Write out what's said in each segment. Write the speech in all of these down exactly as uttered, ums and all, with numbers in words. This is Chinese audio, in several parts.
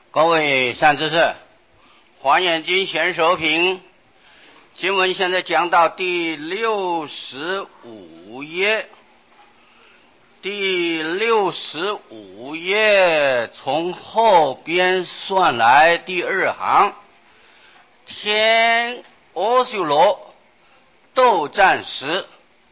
各位善知识，华严经贤手品经文现在讲到第六十五页，第六十五页从后边算来第二行，天阿修罗斗战时，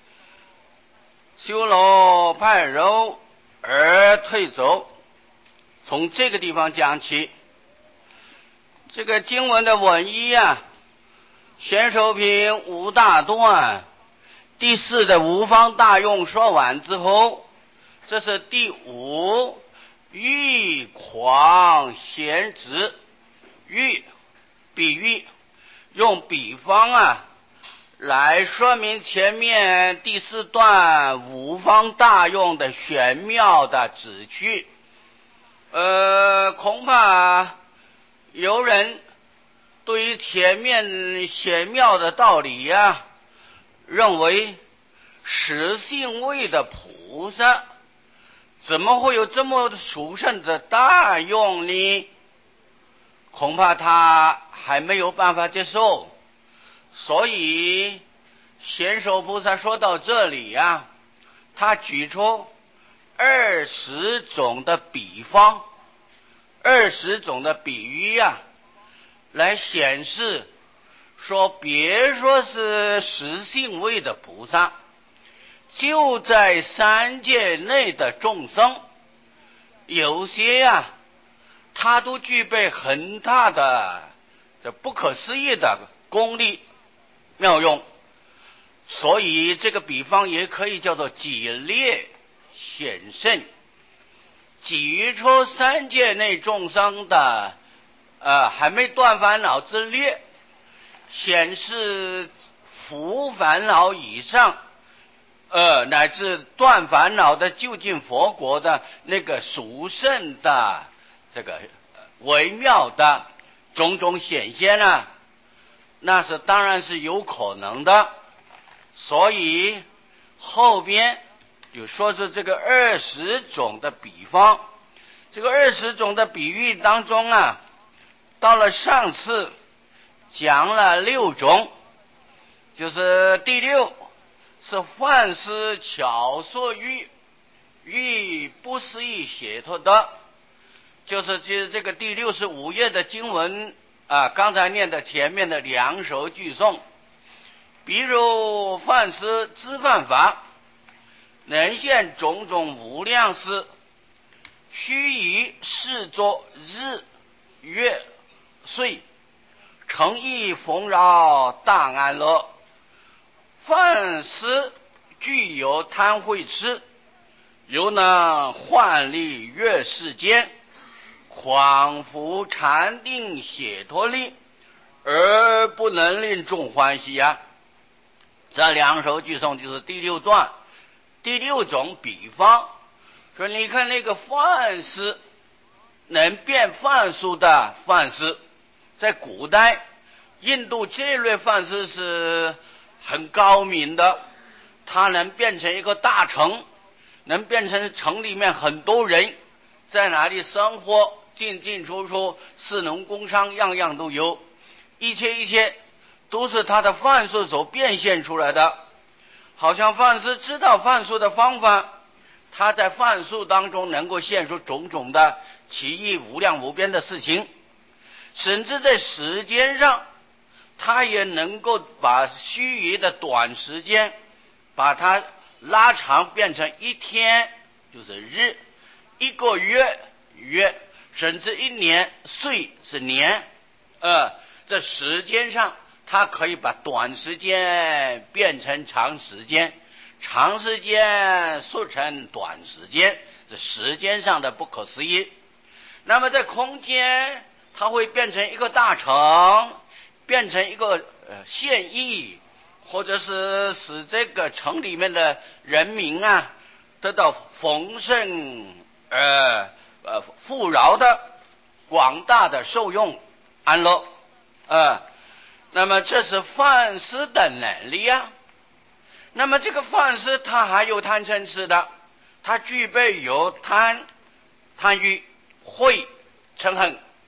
修罗派柔而退走。从这个地方讲起，这个经文的文义啊，贤手品五大段，第四的无方大用说完之后，这是第五喻狂贤直。喻比喻，用比方啊来说明前面第四段五方大用的玄妙的旨趣。呃，恐怕有人对于前面玄妙的道理呀、啊，认为实性位的菩萨怎么会有这么殊胜的大用呢？恐怕他还没有办法接受。所以贤手菩萨说到这里呀、啊，他举出二十种的比方，二十种的比喻呀、啊，来显示说，别说是实性位的菩萨，就在三界内的众生，有些呀、啊，他都具备很大的这不可思议的功力妙用。所以这个比方也可以叫做己列显圣，举出三界内众生的呃还没断烦恼之列，显示伏烦恼以上呃乃至断烦恼的究竟佛国的那个殊胜的这个微妙的种种显现啊，那是当然是有可能的。所以后边就说是这个二十种的比方，这个二十种的比喻当中啊，到了上次讲了六种，就是第六是幻思巧说喻，喻不思议解脱的，就是这这个第六十五页的经文啊，刚才念的前面的两首句颂。比如幻思知犯法，能现种种无量事，须以视作日月岁，诚意丰饶大安乐。幻思具有贪慧痴，犹能幻力越世间，狂伏禅定解脱力，而不能令众欢喜呀、啊。这两首句颂就是第六段第六种比方，说你看那个幻思，能变幻术的幻思，在古代印度这类幻思是很高明的，它能变成一个大城，能变成城里面很多人在哪里生活，进进出出，士农工商样样都有，一切一切都是他的幻术所变现出来的。好像幻思知道幻术的方法，他在幻术当中能够现出种种的奇异无量无边的事情，甚至在时间上他也能够把须臾的短时间把它拉长，变成一天就是日，一个月月，甚至一年岁是年，呃，在时间上它可以把短时间变成长时间，长时间缩成短时间，这时间上的不可思议。那么在空间，它会变成一个大城，变成一个呃县邑，或者是使这个城里面的人民啊得到丰盛呃呃富饶的广大的受用安乐呃。那么这是幻思的能力啊。那么这个幻思它还有贪嗔痴的，它具备有贪贪欲、恚、嗔恨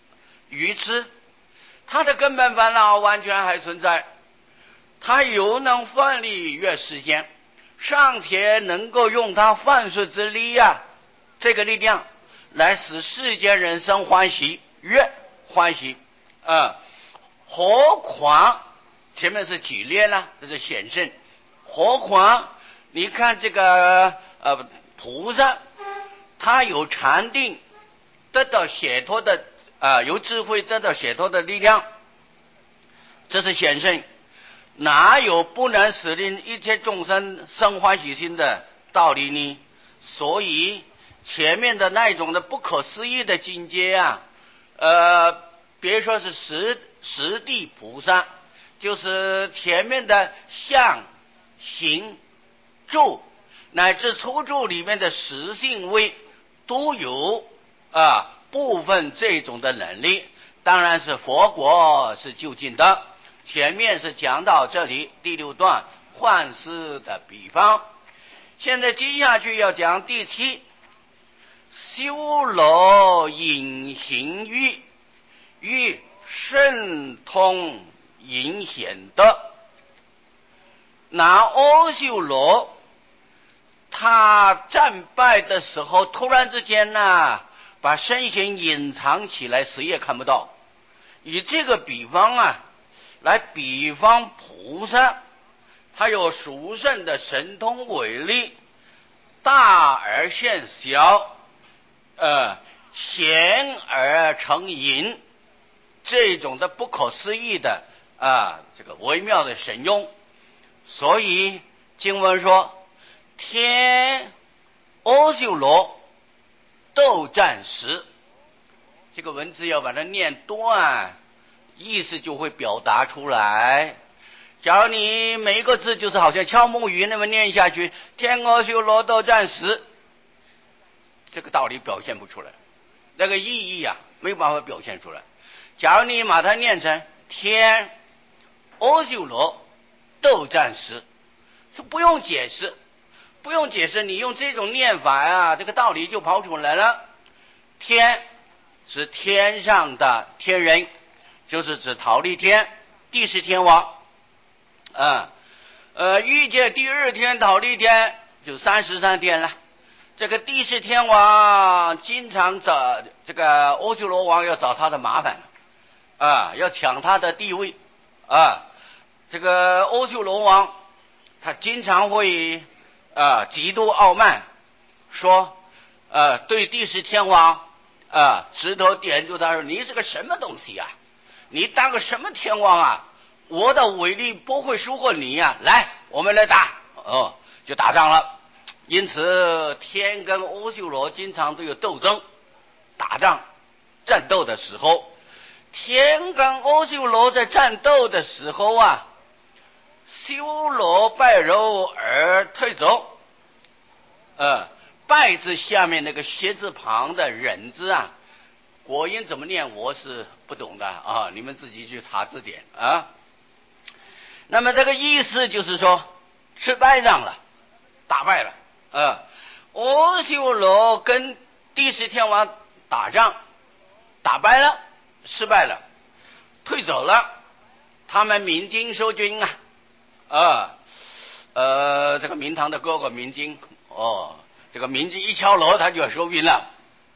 愚痴，他的根本烦恼完全还存在，他犹能奋力越实现，尚且能够用他犯事之力啊，这个力量来使世间人生欢喜，越欢喜啊、呃！何况前面是举例了，这是显圣，何况你看这个呃菩萨，他有禅定得到解脱的啊、呃，有智慧得到解脱的力量，这是显圣，哪有不能使令一切众生生欢喜心的道理呢？所以前面的那种的不可思议的境界啊，呃，别说是十十地菩萨，就是前面的相、行、住乃至初住里面的十性位都有啊部分这种的能力。当然是佛国是究竟的，前面是讲到这里第六段幻思的比方，现在接下去要讲第七，修罗隐形欲，欲甚通隐显德。那阿修罗他战败的时候，突然之间呢，把身形隐藏起来，谁也看不到。以这个比方啊，来比方菩萨，他有殊胜的神通伟力，大而现小，呃，显而成隐，这种的不可思议的啊，这个微妙的神用。所以经文说，天阿修罗斗战时，这个文字要把它念断，意思就会表达出来。假如你每一个字就是好像敲木鱼那么念下去，天阿修罗斗战时，这个道理表现不出来，那个意义啊没有办法表现出来。假如你把它念成天阿修罗斗战时，是不用解释，不用解释，你用这种念法啊，这个道理就跑出来了。天是天上的天人，就是指忉利天，地是天王啊，呃，欲界第二天忉利天就三十三天了。这个地是天王经常找这个阿修罗王要找他的麻烦啊，要抢他的地位啊。这个阿修罗王他经常会啊极度傲慢，说呃对地是天王啊指头点住他说，你是个什么东西呀、啊？你当个什么天王啊？我的威力不会输过你呀、啊！来，我们来打哦，就打仗了。因此天跟阿修罗经常都有斗争打仗战斗的时候，天跟阿修罗在战斗的时候啊，修罗败柔而退走。呃，败字下面那个歇字旁的忍字啊，国音怎么念我是不懂的啊，你们自己去查字典啊。那么这个意思就是说吃败仗了，打败了。呃，阿修罗跟地释天王打仗，打败了，失败了，退走了。他们鸣金收军啊，啊，呃，这个明堂的哥哥鸣金，哦，这个鸣金一敲锣，他就要收兵了。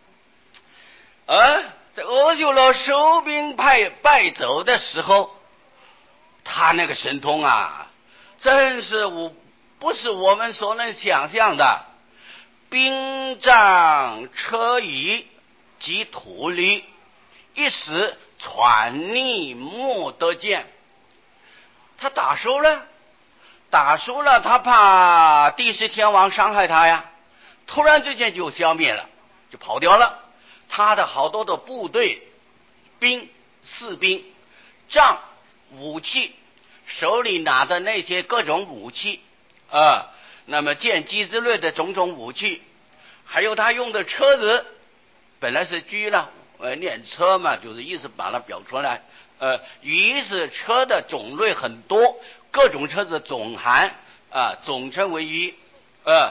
而这阿修罗收兵派败走的时候，他那个神通啊，真是无。不是我们所能想象的，兵仗车椅及土力，一时喘逆莫得见。他打输了，打输了，他怕地释天王伤害他呀，突然之间就消灭了，就跑掉了。他的好多的部队、兵、士兵、仗、武器，手里拿的那些各种武器。啊，那么剑戟之类的种种武器，还有他用的车子，本来是车了，呃，念车嘛，就是意思把它表出来。呃，于是车的种类很多，各种车子总含啊，总称为一。呃，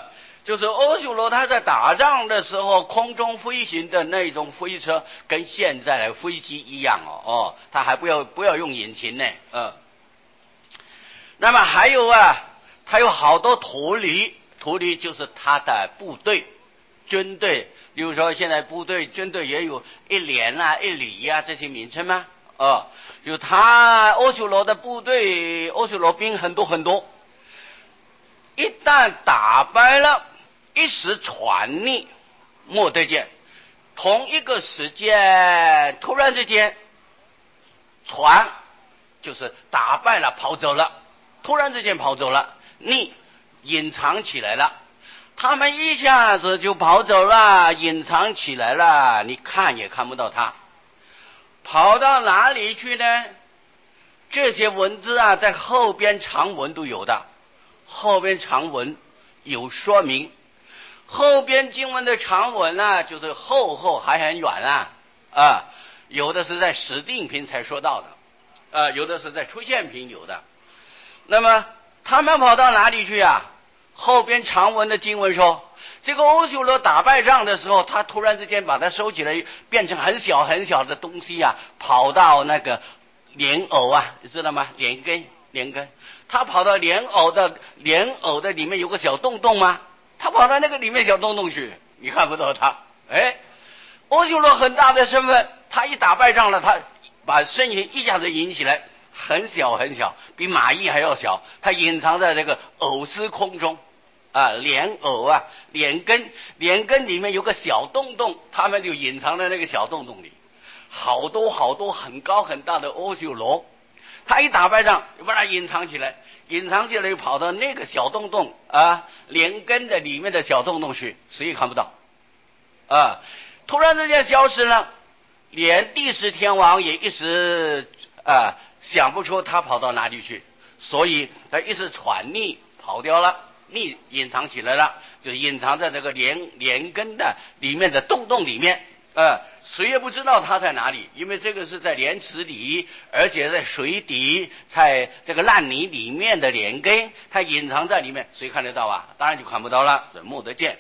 就是欧修罗他在打仗的时候空中飞行的那种飞车，跟现在的飞机一样哦哦，他还不要不要用引擎呢，呃。那么还有啊，他有好多徒离，徒离就是他的部队、军队。比如说现在部队、军队也有一连啊、一旅啊这些名称吗？哦，有他欧修罗的部队，欧修罗兵很多很多。一旦打败了，一时传逆，莫得见。同一个时间，突然之间，船就是打败了，跑走了。突然之间跑走了，逆隐藏起来了，他们一下子就跑走了，隐藏起来了，你看也看不到他跑到哪里去呢？这些文字啊，在后边长文都有的，后边长文有说明，后边经文的长文啊，就是后后还很远啊啊，有的是在史定品才说到的，啊，有的是在出现品有的。那么他们跑到哪里去啊？后边长文的经文说，这个欧修罗打败仗的时候，他突然之间把它收起来，变成很小很小的东西啊，跑到那个莲藕啊，你知道吗？莲根，莲根，他跑到莲藕的莲藕的里面有个小洞洞吗？他跑到那个里面小洞洞去，你看不到他。哎，欧修罗很大的身份，他一打败仗了，他把身形一下子引起来。很小很小，比蚂蚁还要小，它隐藏在这个藕丝空中啊，莲藕啊，莲根，莲根里面有个小洞洞，他们就隐藏在那个小洞洞里。好多好多很高很大的欧修罗，他一打败仗，就把它隐藏起来，隐藏起来又跑到那个小洞洞啊，莲根的里面的小洞洞去，谁也看不到啊。突然之间消失了，连第十天王也一时啊。想不出他跑到哪里去，所以他一时传逆跑掉了，逆隐藏起来了，就隐藏在这个莲莲根的里面的洞洞里面，呃，谁也不知道他在哪里，因为这个是在莲池里，而且在水底，在这个烂泥里面的莲根，它隐藏在里面，谁看得到啊？当然就看不到了，莫得见。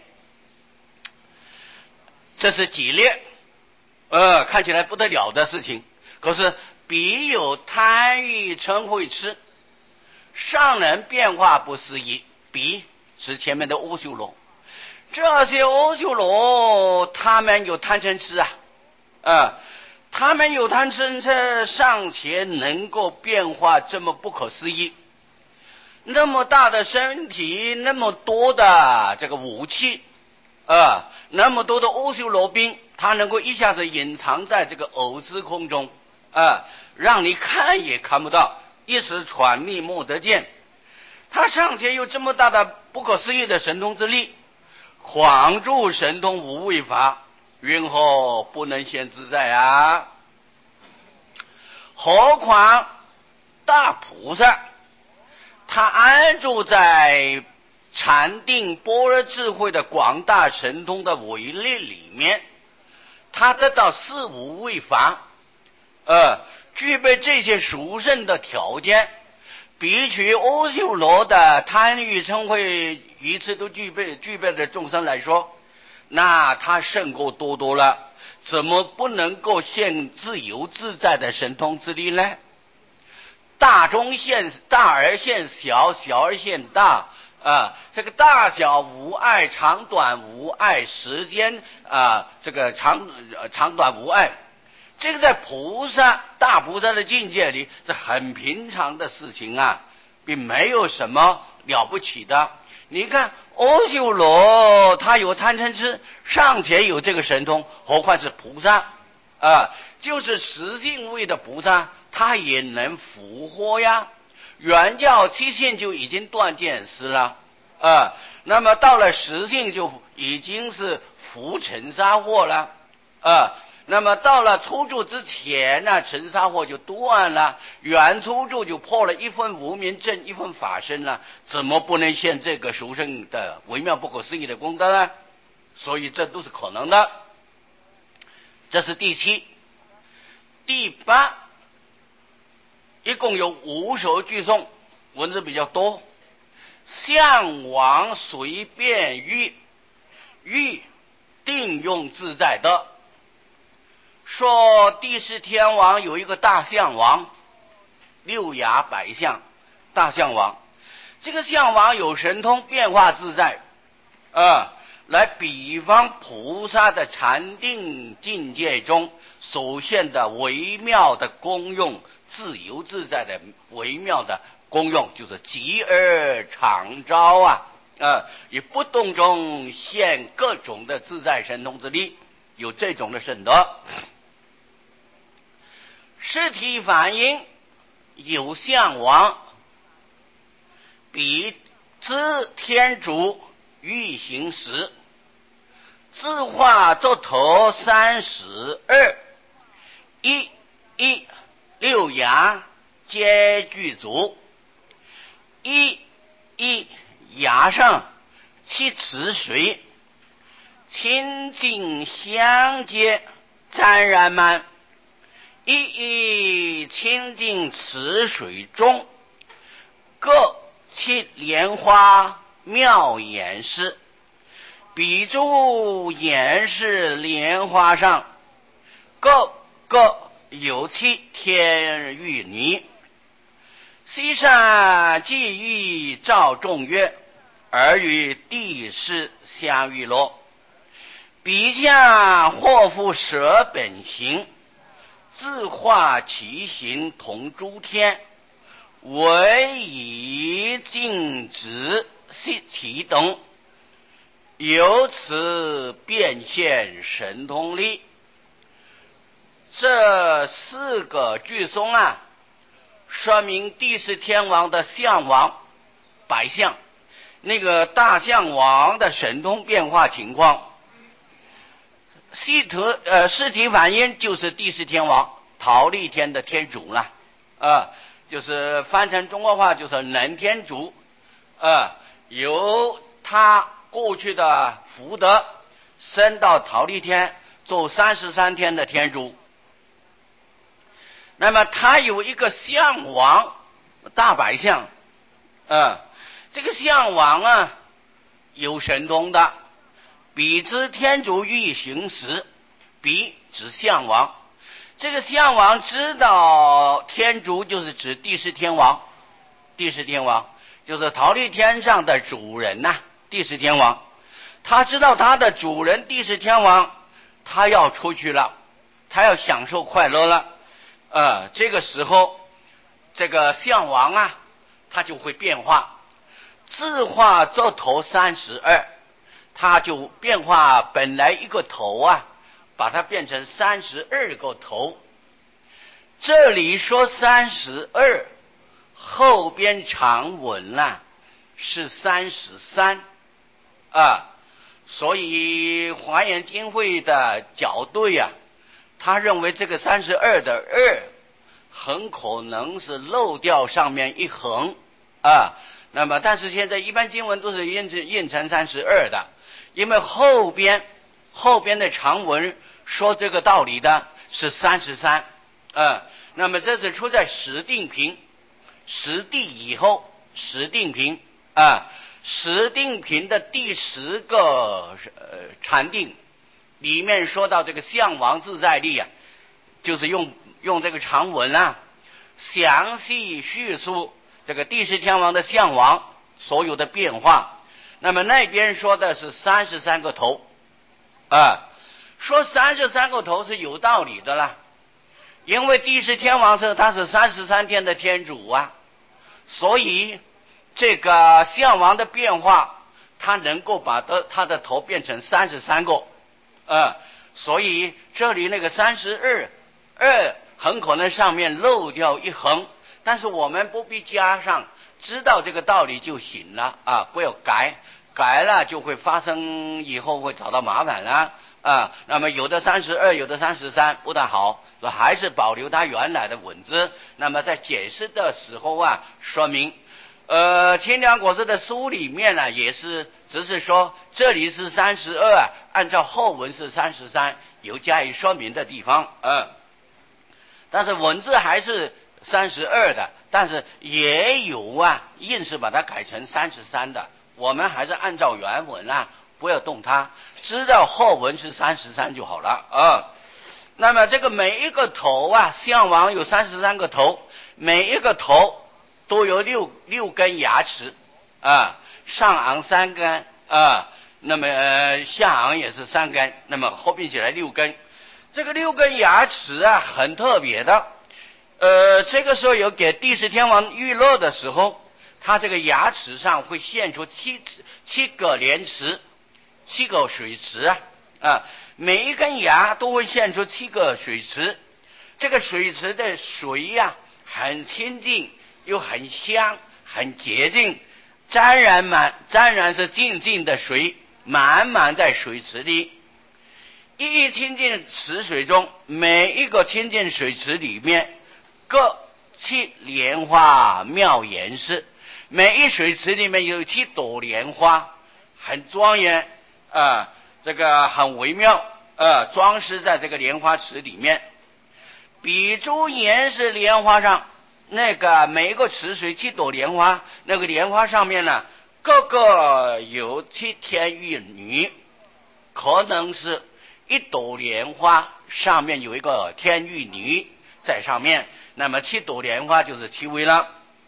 这是几列，呃，看起来不得了的事情，可是。彼有贪欲嗔恚痴，上人变化不思议。彼是前面的欧修罗，这些欧修罗他们有贪嗔痴啊，呃，他们有贪嗔痴，尚且能够变化这么不可思议，那么大的身体，那么多的这个武器，呃，那么多的欧修罗兵，他能够一下子隐藏在这个藕丝空中。啊，让你看也看不到，一时传逆莫得见。他尚且有这么大的不可思议的神通之力，广住神通无畏法，云何不能现自在啊？何况大菩萨，他安住在禅定般若智慧的广大神通的伟力里面，他得到四无畏法。呃，具备这些殊胜的条件，比起欧修罗的贪欲嗔恚一次都具备具备的众生来说，那他胜过多多了，怎么不能够现自由自在的神通之力呢？大中现大而现小，小而现大啊，这个大小无碍，长短无碍，时间啊，这个长长短无碍。这个在菩萨大菩萨的境界里是很平常的事情啊，并没有什么了不起的。你看欧修罗他有贪嗔痴，尚且有这个神通，何况是菩萨啊？就是实性位的菩萨，他也能俘获呀。原教七性就已经断见思了啊，那么到了实性就已经是伏尘沙惑了啊。那么到了初住之前呢，尘沙惑就断了，原初住就破了一分无明正，一分法身了，怎么不能现这个殊胜的微妙不可思议的功德呢？所以这都是可能的。这是第七。第八，一共有五首句颂，文字比较多。 相王随便欲，欲定用自在的。说帝释天王有一个大相王，六牙百相大相王，这个相王有神通，变化自在啊、呃，来比方菩萨的禅定境界中所现的微妙的功用，自由自在的微妙的功用，就是极而常招啊，呃，以不动中现各种的自在神通之力，有这种的圣德。实体反应有相王，比知天竺欲行时，自化作头三十二，一一六牙皆具足，一一牙上七池水，清净相接沾染满，一一清净池水中，各七莲花妙眼饰，比诸眼饰莲花上，各各有七天玉泥。西山既欲照众月，而与地势相遇落。彼下或复舍本形，自化其形同诸天，唯以静止息其等，由此变现神通力。这四个句颂啊，说明帝释天王的相王百相，那个大相王的神通变化情况。西特呃实体反应就是帝释天王，忉利天的天主了，呃，就是翻成中国话就是能天主，呃，由他过去的福德升到忉利天做三十三天的天主。那么他有一个相王大百相，呃，这个相王啊有神通的。比之天竺欲行时，比指相王，这个相王知道天竺就是指帝释天王，帝释天王就是忉利天上的主人呐、啊，帝释天王，他知道他的主人帝释天王，他要出去了，他要享受快乐了，呃，这个时候，这个相王啊，他就会变化，自化作头三十二。他就变化本来一个头啊，把它变成三十二个头。这里说三十二，后边长文啊是三十三啊，所以华严经会的校对啊，他认为这个三十二的二很可能是漏掉上面一横啊。那么但是现在一般经文都是印成印成三十二的。因为后边后边的长文说这个道理的是三十三，呃，那么这是出在十定品，十地以后十定品啊，十定品的第十个呃禅定里面说到这个相王自在力啊，就是用用这个长文啊，详细叙述这个帝释天王的相王所有的变化。那么那边说的是三十三个头，啊，说三十三个头是有道理的啦，因为帝释天王是他是三十三天的天主啊，所以这个相王的变化，他能够把的他的头变成三十三个，啊，所以这里那个三十二二很可能上面漏掉一横，但是我们不必加上。知道这个道理就行了啊，不要改，改了就会发生以后会找到麻烦了啊。那么有的三十二，有的三十三不大好，还是保留它原来的文字。那么在解释的时候啊，说明，呃，清凉国师的书里面呢、啊，也是只是说这里是三十二，按照后文是三十三，有加以说明的地方，嗯、呃，但是文字还是三十二的，但是也有啊，硬是把它改成三十三的。我们还是按照原文啊，不要动它，知道后文是三十三就好了啊。那么这个每一个头啊，象王有三十三个头，每一个头都有六六根牙齿啊，上昂三根啊，那么、呃、下昂也是三根，那么合并起来六根。这个六根牙齿啊，很特别的。呃，这个时候有给帝释天王娱乐的时候，他这个牙齿上会现出七七个莲池，七个水池啊，啊，每一根牙都会现出七个水池。这个水池的水呀、啊，很清净，又很香，很洁净，沾染满，沾染是净净的水，满满在水池里。一一清净池水中，每一个清净水池里面各七莲花妙颜饰，每一水池里面有七朵莲花，很庄严啊、呃，这个很微妙呃，装饰在这个莲花池里面。比诸岩石莲花上，那个每一个池水七朵莲花，那个莲花上面呢，各个有七天玉女，可能是一朵莲花上面有一个天玉女在上面，那么七朵莲花就是七位了。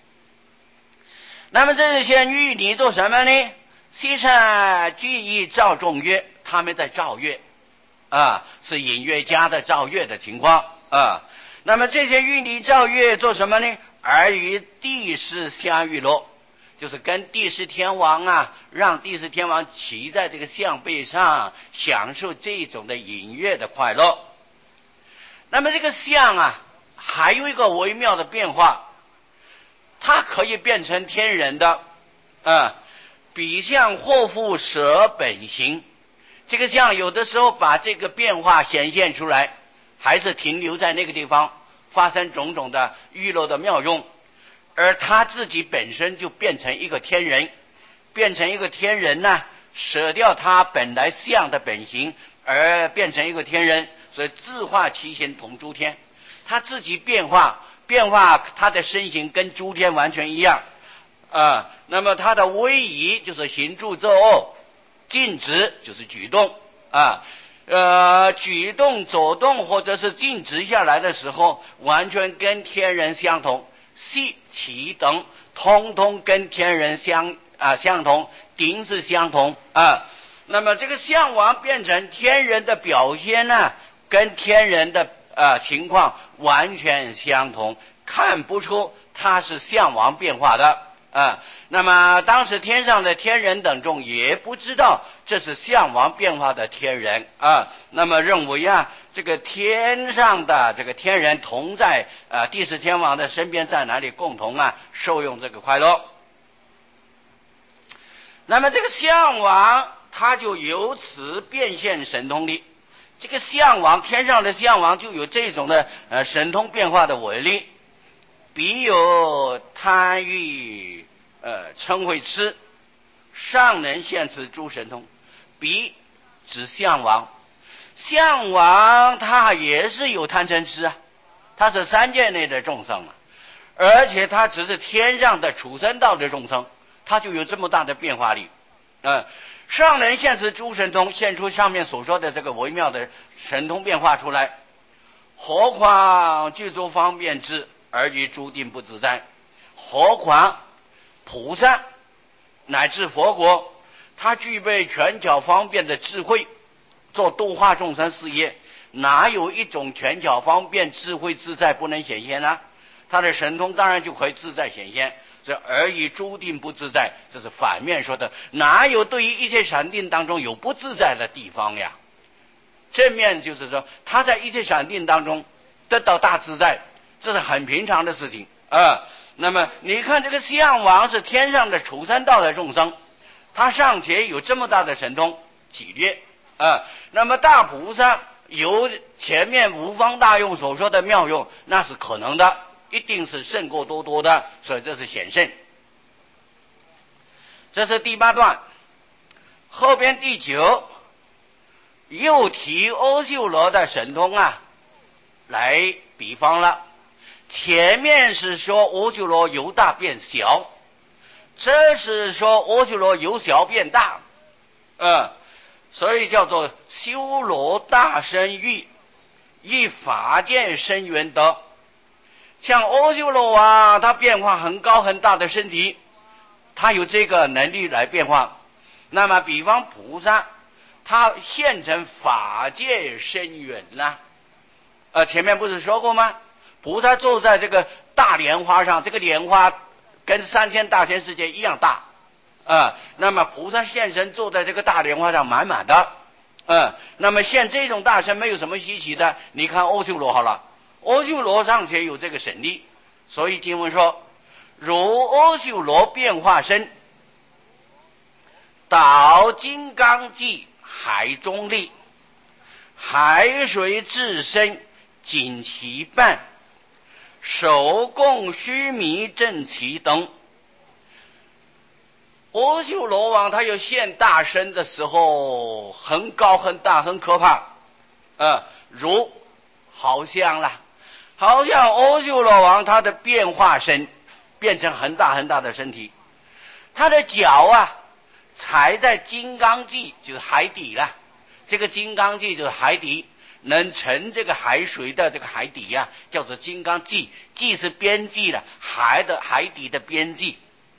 那么这些玉女做什么呢？西山具以照众乐，他们在照乐啊，是音乐家的照乐的情况啊。那么这些玉女照乐做什么呢？而与帝释相娱乐，就是跟帝释天王啊，让帝释天王骑在这个象背上，享受这种的音乐的快乐。那么这个象啊，还有一个微妙的变化，它可以变成天人的啊，比象或复舍本形。这个象有的时候把这个变化显现出来，还是停留在那个地方，发生种种的娱乐的妙用，而他自己本身就变成一个天人，变成一个天人呢、啊，舍掉他本来象的本形，而变成一个天人，所以自化其形同诸天，他自己变化变化他的身形跟诸天完全一样啊。那么他的威仪就是行住坐卧，静止就是举动啊。呃，举动、走动或者是静止下来的时候，完全跟天人相同。息、起等，通通跟天人相啊相同，顶是相同啊。那么这个象王变成天人的表现呢，跟天人的啊情况完全相同，看不出它是象王变化的啊。那么当时天上的天人等众也不知道这是象王变化的天人啊，那么认为啊，这个天上的这个天人同在啊帝释天王的身边，在哪里共同啊受用这个快乐。那么这个象王他就由此变现神通力，这个象王天上的象王就有这种的呃神通变化的威力。彼有贪欲呃嗔恚痴，尚能现此诸神通。彼指象王，象王他也是有贪嗔痴啊，他是三界内的众生啊，而且他只是天上的畜生道的众生，他就有这么大的变化力啊、呃。尚能现此诸神通，现出上面所说的这个微妙的神通变化出来，何况具足方便智，而于诸定不自在。何况菩萨乃至佛国，他具备全巧方便的智慧，做度化众生事业，哪有一种全巧方便智慧自在不能显现呢？他的神通当然就可以自在显现。这而以诸定不自在，这是反面说的，哪有对于一切闪定当中有不自在的地方呀？正面就是说他在一切闪定当中得到大自在，这是很平常的事情啊。那么你看这个象王是天上的畜生道的众生，他尚且有这么大的神通体略啊，那么大菩萨有前面无方大用所说的妙用，那是可能的，一定是胜过多多的，所以这是显圣。这是第八段，后边第九又提阿修罗的神通啊来比方了。 前面是说阿修罗由大变小，这是说阿修罗由小变大，嗯，所以叫做修罗大身欲，以法界深远德。像阿修罗啊，它变化很高很大的身体，它有这个能力来变化。那么比方菩萨，他现成法界深远呐，呃，前面不是说过吗？菩萨坐在这个大莲花上，这个莲花跟三千大千世界一样大，啊、呃，那么菩萨现身坐在这个大莲花上满满的，嗯、呃，那么现这种大身没有什么稀奇的。你看阿修罗好了，阿修罗尚且有这个神力，所以经文说，如阿修罗变化身，导金刚际海中立，海水至深仅其半，手供须弥正其灯。阿修罗王他有现大身的时候，很高很大很可怕，呃，如好像啦，好像阿修罗王他的变化身变成很大很大的身体，他的脚啊踩在金刚际，就是海底了。这个金刚际就是海底，能沉这个海水的这个海底呀、啊，叫做金刚际。际是边际的，海的海底的边际。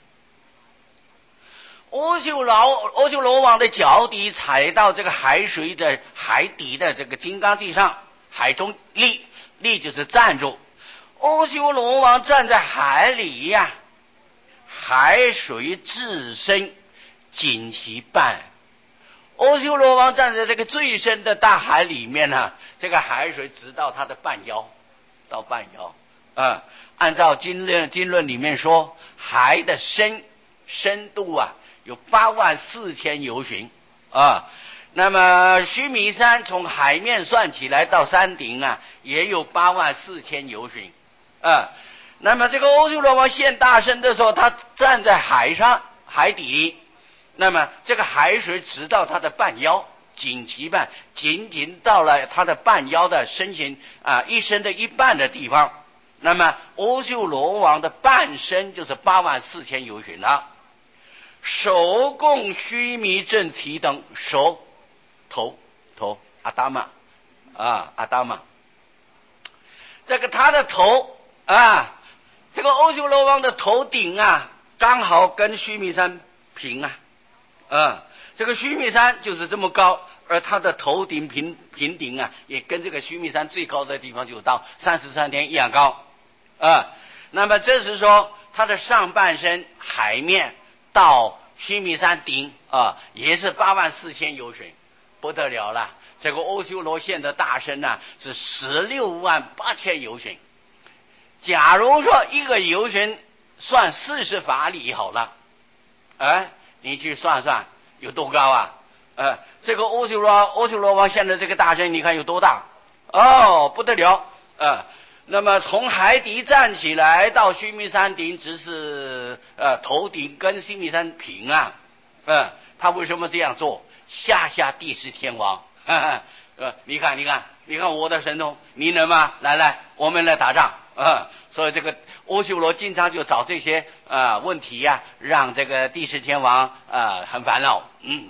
阿修罗阿修罗王的脚底踩到这个海水的海底的这个金刚际上，海中立，立就是站住。阿修罗王站在海里呀、啊，海水至深仅其半。阿修罗王站在这个最深的大海里面呢、啊，这个海水直到他的半腰，到半腰。啊、嗯，按照经论经论里面说，海的深深度啊有八万四千由旬啊。那么须弥山从海面算起来到山顶啊，也有八万四千由旬啊。那么这个阿修罗王现大身的时候，他站在海上海底。那么这个海水直到他的半腰，仅其半，仅仅到了他的半腰的身形啊，一身的一半的地方。那么阿修罗王的半身就是八万四千由旬了。手供须弥正其灯，手头头阿达玛啊阿达玛，这个他的头啊，这个阿修罗王的头顶啊，刚好跟须弥山平啊。嗯，这个须弥山就是这么高，而他的头顶平平顶啊，也跟这个须弥山最高的地方就到三十三天一样高啊。那么这是说他的上半身海面到须弥山顶啊，也是八万四千由旬，不得了了。这个阿修罗现的大身呢、啊、是十六万八千由旬。假如说一个由旬算四十法里好了，哎。你去算算有多高啊？呃，这个阿修罗阿修罗王现在这个大身，你看有多大？哦，不得了！呃，那么从海底站起来到须弥山顶，只是呃头顶跟须弥山平啊。嗯、呃，他为什么这样做？下下地是天王。呵呵呃，你看，你看，你看我的神通，你能吗？来来，我们来打仗啊、呃！所以这个阿修罗经常就找这些啊、呃、问题呀、啊，让这个地势天王啊、呃、很烦恼。嗯，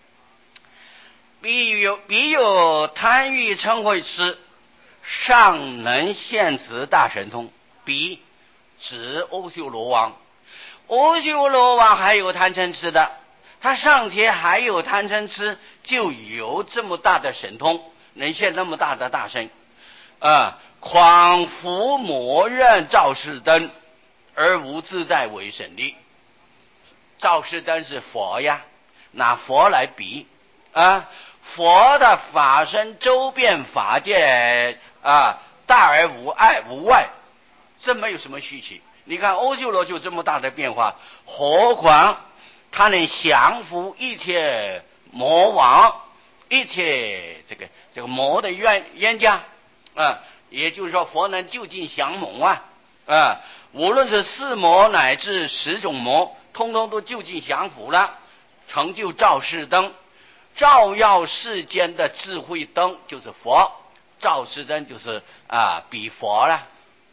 彼有彼有贪欲嗔恚痴，尚能现此大神通。彼指阿修罗王，阿修罗王还有贪嗔痴的。他尚且还有贪嗔痴，就有这么大的神通，能现那么大的大身啊！况伏魔刃照世灯，而无自在为神力。照世灯是佛呀，拿佛来比啊，佛的法身周遍法界啊，大而无碍无外，这没有什么稀奇。你看阿修罗就这么大的变化，何况他能降服一切魔王，一切这个这个魔的冤冤家啊，也就是说佛能就近降魔啊啊，无论是四魔乃至十种魔，通通都就近降服了，成就照世灯，照耀世间的智慧灯就是佛，照世灯就是啊比佛了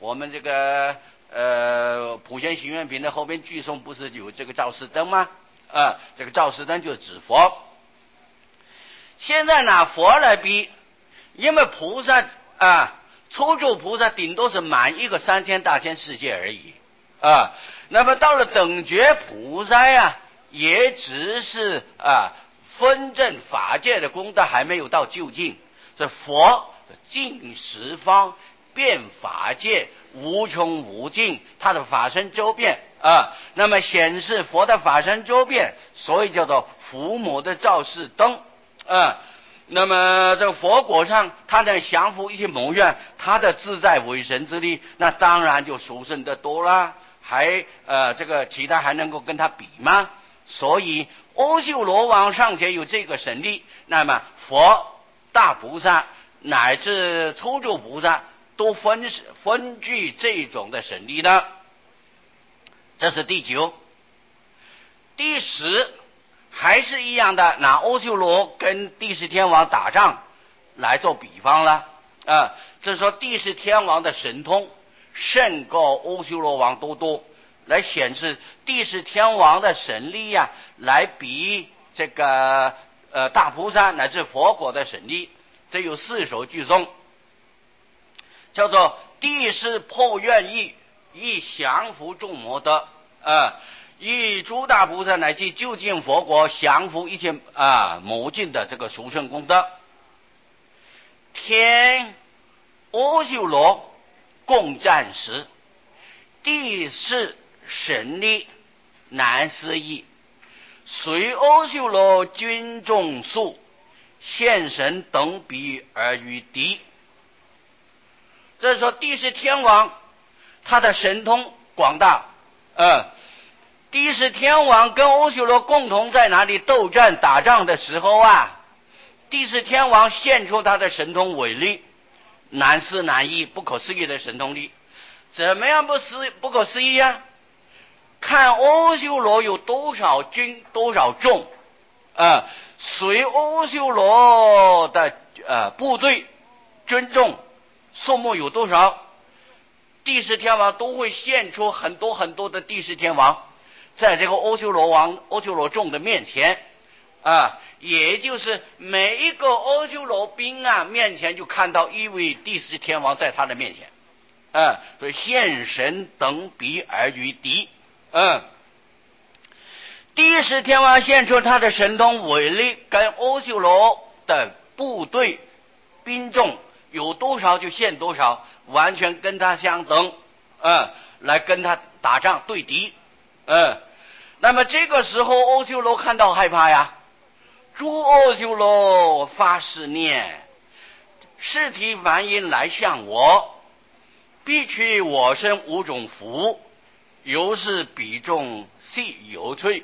我们这个呃普贤行愿品的后边句颂不是有这个照世灯吗？啊，这个照世灯就指佛。现在拿佛来比，因为菩萨啊，初住菩萨顶多是满一个三千大千世界而已啊。那么到了等觉菩萨呀，也只是啊分正法界的功德还没有到究竟。这佛尽十方遍法界无穷无尽，他的法身周遍啊，那么显示佛的法身周遍，所以叫做伏魔的照世灯啊。那么这个佛果上，他能降伏一切魔怨，他的自在为神之力，那当然就殊胜得多了，还呃这个其他还能够跟他比吗？所以阿修罗王尚且有这个神力，那么佛大菩萨乃至初住菩萨都分分具这种的神力的。这是第九。第十还是一样的，拿阿修罗跟帝释天王打仗来做比方了啊。这是说帝释天王的神通胜过阿修罗王多多，来显示帝释天王的神力呀、啊，来比这个呃大菩萨乃至佛果的神力。这有四首句颂，叫做帝释破愿意，亦降伏众魔德啊。以诸大菩萨乃至究竟佛国降伏一切啊魔尽的这个殊胜功德。天阿修罗共战时，地是神力难思议，随阿修罗军众数，现神等比而与敌。这是说帝释天王他的神通广大，嗯。帝释天王跟阿修罗共同在哪里斗战打仗的时候啊，帝释天王现出他的神通伟力，难思难议，不可思议的神通力。怎么样不思不可思议啊？看阿修罗有多少军多少众啊，随阿修罗的呃部队军众数目有多少，帝释天王都会现出很多很多的帝释天王在这个阿修罗王阿修罗众的面前啊，也就是每一个阿修罗兵啊面前就看到一位帝释天王在他的面前啊，所以现神等比而与敌。嗯，帝释天王现出他的神通伟力，跟阿修罗的部队兵众有多少就现多少，完全跟他相等，嗯，来跟他打仗对敌。嗯，那么这个时候阿修罗看到害怕呀，诸阿修罗发誓念，世体梵音来向我，必取我身五种福，由是比众悉有罪。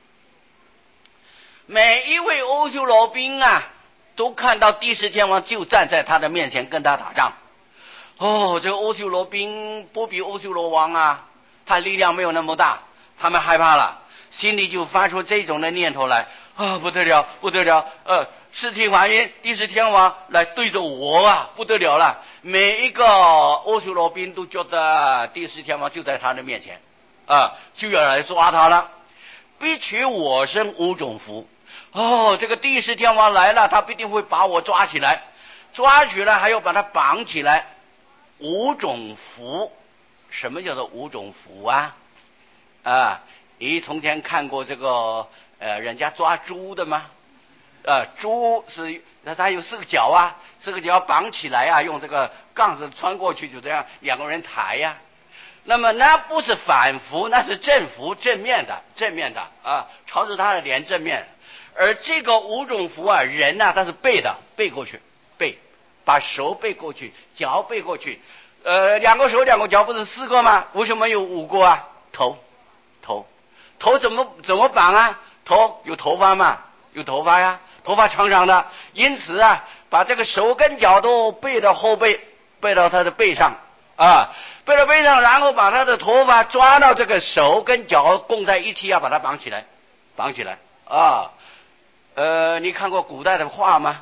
每一位阿修罗兵啊，都看到帝释天王就站在他的面前跟他打仗。哦，这个阿修罗兵不比阿修罗王啊，他力量没有那么大，他们害怕了，心里就发出这种的念头来啊，不得了不得了，呃世体梵音帝释天王来对着我啊，不得了了。每一个阿修罗兵都觉得帝释天王就在他的面前啊，就要来抓他了，必取我身五种福。哦，这个帝释天王来了，他必定会把我抓起来，抓起来还要把他绑起来。五种福，什么叫做五种福啊？啊，你从前看过这个呃人家抓猪的吗？呃，猪是那它有四个脚啊，四个脚绑起来啊，用这个杠子穿过去，就这样两个人抬呀、啊。那么那不是反福，那是正福，正面的，正面的啊，朝着他的脸正面。而这个五种福啊，人呢、啊、他是背的，背过去，背，把手背过去，脚背过去，呃，两个手两个脚不是四个吗？为什么有五个啊？头，头，头怎么怎么绑啊？头有头发吗？有头发呀，头发长长的，因此啊，把这个手跟脚都背到后背，背到他的背上啊，背到背上，然后把他的头发抓到这个手跟脚共在一起，要把它绑起来，绑起来啊。呃，你看过古代的画吗？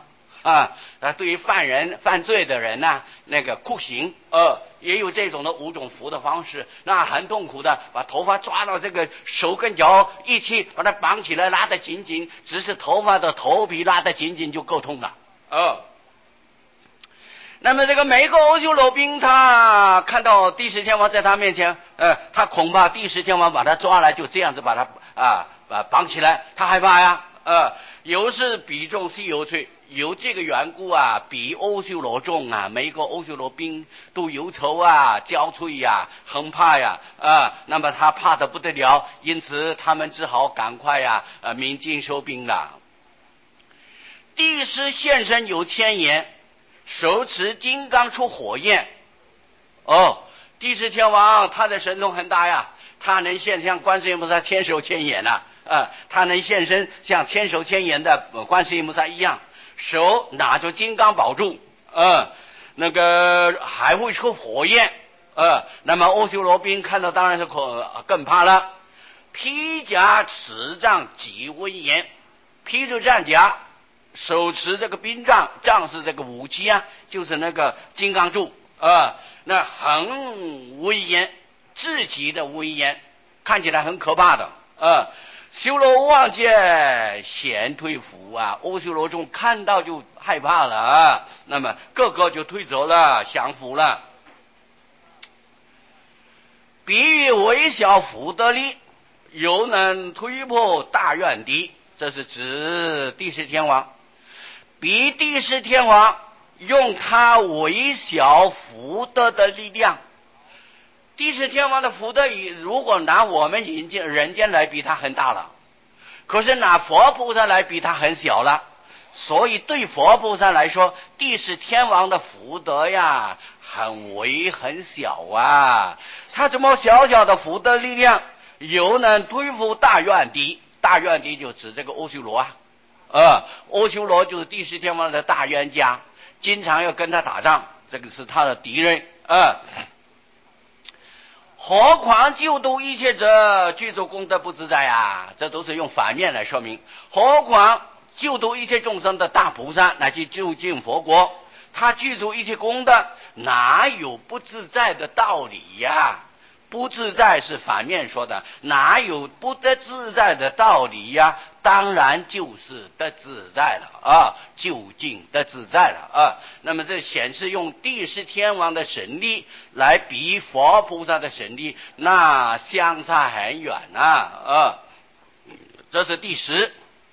啊啊，对于犯人犯罪的人呢、啊，那个酷刑，呃，也有这种的五种服的方式，那很痛苦的，把头发抓到这个手跟脚一起把它绑起来，拉得紧紧，只是头发的头皮拉得紧紧就够痛了，呃。那么这个每个欧修罗兵，他看到帝释天王在他面前，呃，他恐怕帝释天王把他抓来，就这样子把他啊把绑起来，他害怕呀，呃，有是比重是有罪，有这个缘故啊，比欧修罗众啊，每一个欧修罗兵都忧愁啊、焦悴呀、很怕呀，啊，那么他怕得不得了，因此他们只好赶快呀，呃，鸣金收兵了。帝释现身有千言。手持金刚出火焰，哦，帝释天王他的神通很大呀，他能现像观世音菩萨千手千眼呐、啊，呃，他能现身像千手千眼的观世音菩萨一样，手拿着金刚宝柱，呃，那个还会出火焰，呃，那么欧修罗兵看到当然是可更怕了。披甲持杖极威严，披着战甲。手持这个兵杖，杖是这个武器啊，就是那个金刚柱啊、呃，那很威严，至极的威严，看起来很可怕的啊、呃。修罗望见先退服啊，欧修罗众看到就害怕了啊，那么个个就退走了，降服了。比喻微小福德力，犹能推破大怨敌，这是指帝释天王。比帝释天王用他微小福德的力量，帝释天王的福德如果拿我们人间人间来比，他很大了，可是拿佛菩萨来比，他很小了。所以对佛菩萨来说，帝释天王的福德呀，很微很小啊。他这么小小的福德力量，犹能对付大怨敌。大怨敌就指这个欧修罗啊。呃，欧修罗就是帝释天王的大冤家，经常要跟他打仗，这个是他的敌人。呃，何况救度一切者，具足功德不自在啊，这都是用反面来说明。何况救度一切众生的大菩萨，乃至究竟佛国，他具足一切功德，哪有不自在的道理呀？不自在是反面说的，哪有不得自在的道理呀？当然就是得自在了啊，究竟得自在了啊。那么这显示用帝释天王的神力来比佛菩萨的神力，那相差很远呐 啊, 啊。这是第十。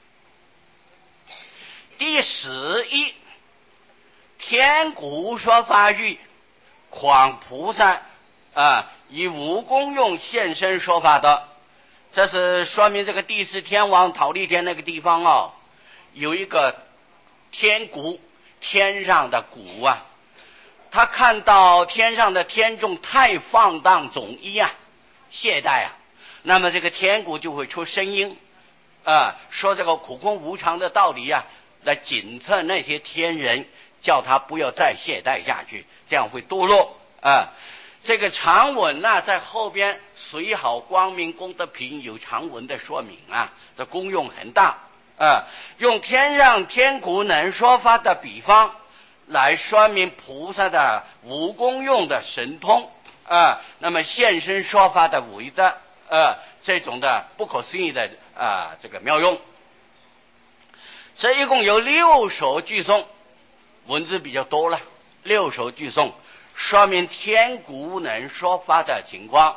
第十一，天鼓说法语，况菩萨啊，以无功用现身说法的，这是说明这个帝释天王忉利天那个地方哦，有一个天鼓，天上的鼓啊，他看到天上的天众太放荡总一啊，懈怠啊，那么这个天鼓就会出声音啊，说这个苦空无常的道理啊，来警策那些天人，叫他不要再懈怠下去，这样会堕落啊。这个常文呢、啊，在后边水好光明功德品有常文的说明啊，这功用很大啊。用天上天鼓能说法的比方来说明菩萨的无功用的神通啊，那么现身说法的伟大啊，这种的不可思议的啊这个妙用。这一共有六首句颂，文字比较多了，六首句颂。说明天鼓能说法的情况。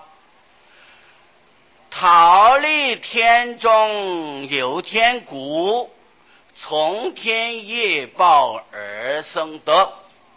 忉利天中有天鼓，从天业报而生德。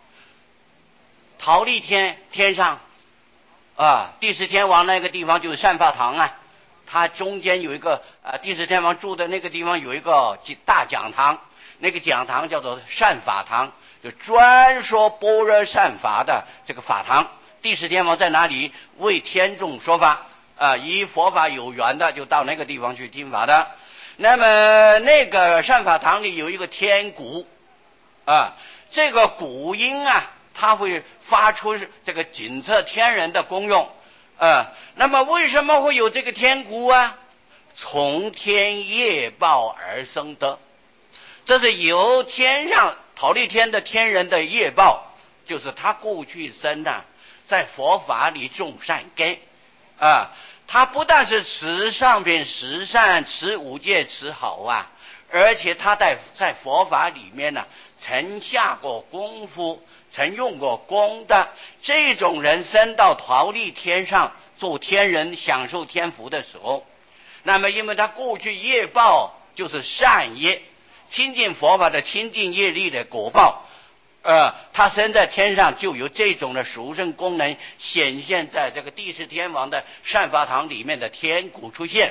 忉利天天上啊，帝释天王那个地方就是善法堂啊，它中间有一个啊，帝释天王住的那个地方有一个大讲堂，那个讲堂叫做善法堂，就专说般若善法的这个法堂。帝释天王在哪里为天众说法啊？与佛法有缘的就到那个地方去听法的。那么那个善法堂里有一个天鼓啊，这个鼓音啊，它会发出这个警测天人的功用啊。那么为什么会有这个天鼓啊？从天业报而生德，这是由天上忉利天的天人的业报，就是他过去生啊，在佛法里种善根啊，他不但是持上品十善，持五戒持好啊，而且他在在佛法里面呢、啊，曾下过功夫，曾用过功的这种人，升到忉利天上做天人，享受天福的时候，那么因为他过去业报就是善业，亲近佛法的亲近业力的果报，呃，他生在天上就有这种的殊胜功能显现在这个帝释天王的善法堂里面的天鼓出现。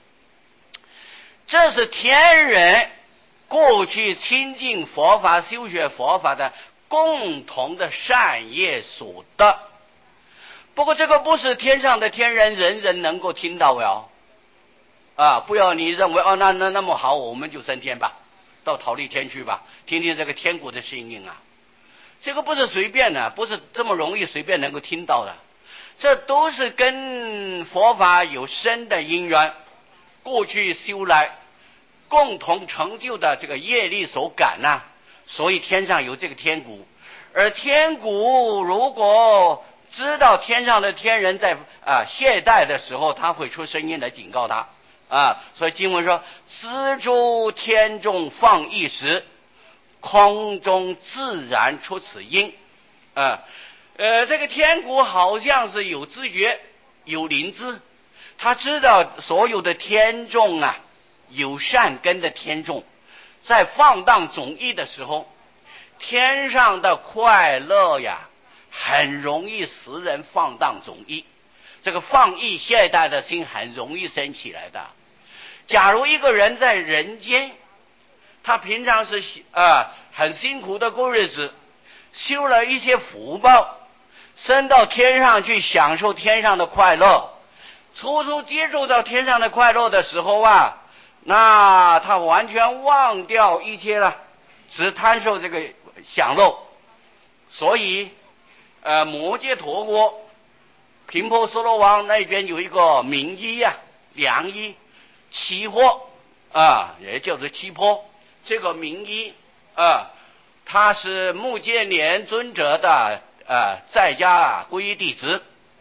这是天人过去亲近佛法修学佛法的共同的善业所得。不过这个不是天上的天人人人能够听到哟，啊，不要你认为哦，那那那么好，我们就升天吧，到忉利天去吧，听听这个天鼓的声音啊。这个不是随便的，不是这么容易随便能够听到的，这都是跟佛法有深的因缘，过去修来共同成就的这个业力所感呐、啊，所以天上有这个天鼓。而天鼓如果知道天上的天人在啊懈怠的时候，他会出声音来警告他啊。所以经文说：“资诸天众放逸时，空中自然出此音。”啊，呃，这个天鼓好像是有知觉、有灵知，他知道所有的天众啊，有善根的天众，在放荡总意的时候，天上的快乐呀，很容易使人放荡总意，这个放逸懈怠的心很容易生起来的。假如一个人在人间，他平常是啊、呃、很辛苦的过日子，修了一些福报，升到天上去享受天上的快乐，初初接触到天上的快乐的时候啊，那他完全忘掉一切了，只贪受这个享乐。所以呃，摩羯陀国频婆娑罗王那边有一个名医呀、啊，良医奇婆啊，也叫做奇婆。这个名医啊，他是目犍连尊者的呃在家皈依弟子。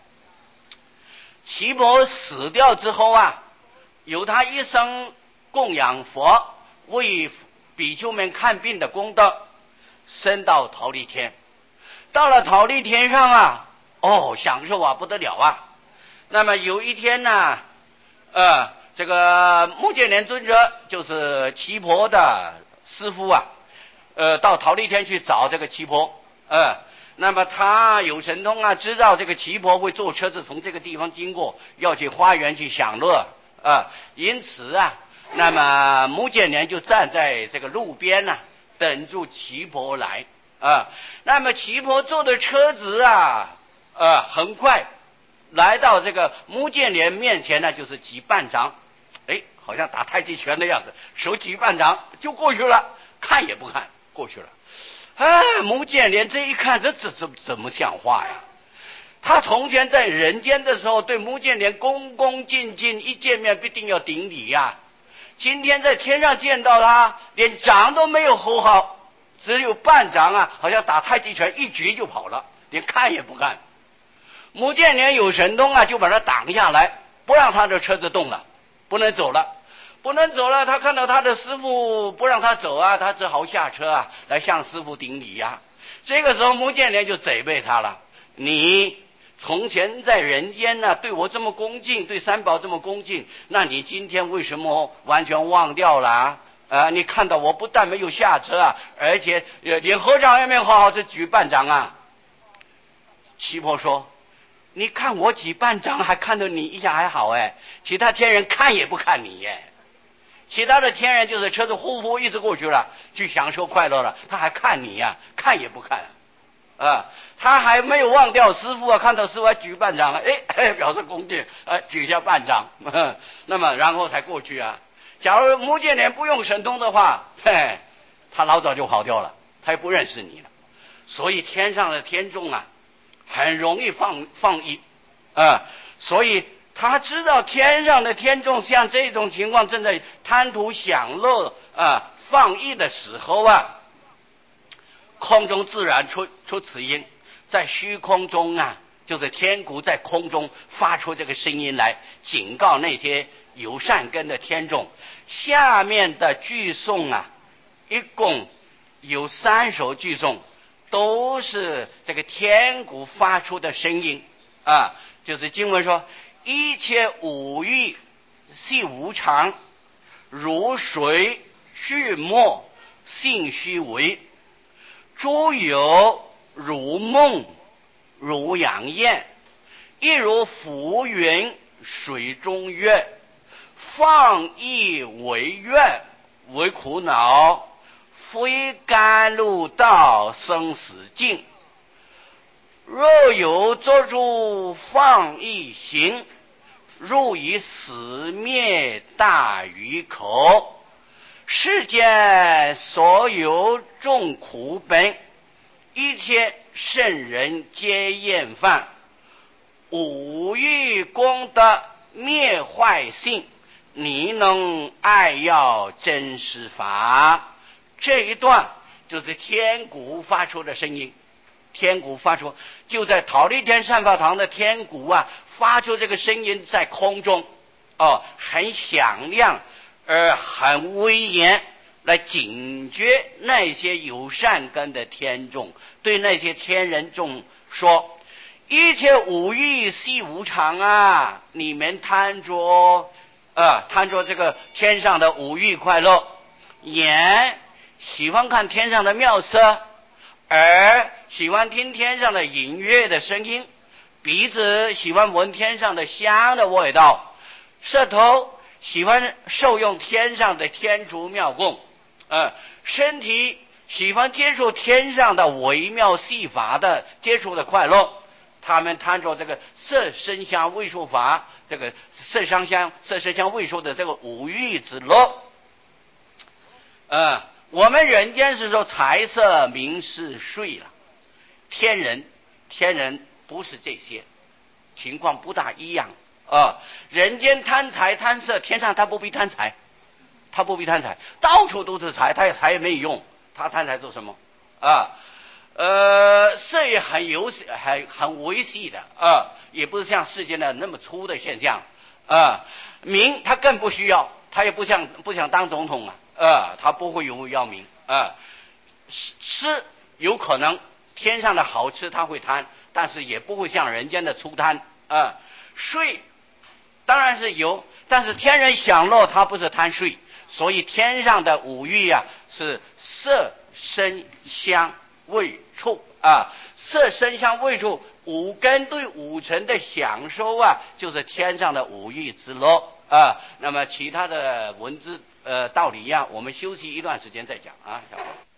奇婆死掉之后啊，由他一生供养佛，为比丘们看病的功德，升到忉利天。到了忉利天上啊，哦，享受啊不得了啊。那么有一天呢，呃，这个目犍连尊者就是奇婆的师父啊，呃，到忉利天去找这个奇婆，呃，那么他有神通啊，知道这个奇婆会坐车子从这个地方经过，要去花园去享乐啊、呃，因此啊，那么目犍连就站在这个路边呢、啊，等住奇婆来。啊，那么奇婆坐的车子啊，呃，很快来到这个目犍连面前呢，就是举半掌，哎，好像打太极拳的样子，手举半掌就过去了，看也不看过去了。啊，目犍连这一看，这这这怎么像话呀？他从前在人间的时候，对目犍连恭恭敬敬，一见面必定要顶礼呀、啊。今天在天上见到他，连掌都没有吼好。只有半掌啊，好像打太极拳一举就跑了，连看也不看。目犍连有神通啊，就把他挡下来，不让他的车子动了，不能走了，不能走了。他看到他的师父不让他走啊，他只好下车啊，来向师父顶礼呀、啊。这个时候目犍连就责备他了：你从前在人间呢、啊，对我这么恭敬，对三宝这么恭敬，那你今天为什么完全忘掉了啊？啊！你看到我不但没有下车啊，而且连合掌也没有好好的举半掌啊。奇婆说：“你看我举半掌，还看到你一下还好哎，其他天人看也不看你耶。其他的天人就是车子呼呼一直过去了，去享受快乐了，他还看你呀、啊？看也不看啊！他还没有忘掉师父啊，看到师父还举半掌，哎，表示恭敬，呃，举下半掌，那么然后才过去啊。”假如目犍连不用神通的话，嘿，他老早就跑掉了，他也不认识你了。所以天上的天众啊，很容易放放逸啊，所以他知道天上的天众像这种情况正在贪图享乐啊放逸的时候啊， 空中自然出出此音，在虚空中啊，就是天鼓在空中发出这个声音来，警告那些有善根的天众。下面的句颂啊，一共有三首句颂，都是这个天鼓发出的声音啊。就是经文说，一切五欲系无常，如水蓄没，性虚为。诸有如梦，如阳焰，亦如浮云水中月。放逸为怨，为苦恼，非甘露道，生死境。若有作诸放逸行，入以死灭大鱼口。世间所有众苦本，一切圣人皆厌烦。五欲功德灭坏性，你能爱要真实法。这一段就是天鼓发出的声音，天鼓发出，就在桃李天善法堂的天鼓啊，发出这个声音在空中，哦，很响亮而很威严，来警觉那些有善根的天众，对那些天人众说：一切五欲系无常啊，你们贪着呃，贪着这个天上的五欲快乐，眼喜欢看天上的妙色，耳喜欢听天上的音乐的声音，鼻子喜欢闻天上的香的味道，舌头喜欢受用天上的天竺妙供，呃，身体喜欢接触天上的微妙细法的接触的快乐。他们贪着这个色声香味触法，这个色香香色声香味触的这个五欲之乐。呃，我们人间是说财色名食睡了，天人天人不是这些，情况不大一样啊、呃。人间贪财贪色，天上他不必贪财，他不必贪财，到处都是财，他也财也没用，他贪财做什么啊？呃，色也很游很很维系的啊、呃，也不是像世间的那么粗的现象啊、呃。名他更不需要，他也不想不想当总统啊，呃，他不会有要名啊。吃有可能天上的好吃他会贪，但是也不会像人间的粗贪啊。睡当然是有，但是天人享乐他不是贪睡，所以天上的五欲啊是色声香味触啊，色声香味触五根对五尘的享受啊，就是天上的五欲之乐啊。那么其他的文字呃道理一样，我们休息一段时间再讲啊。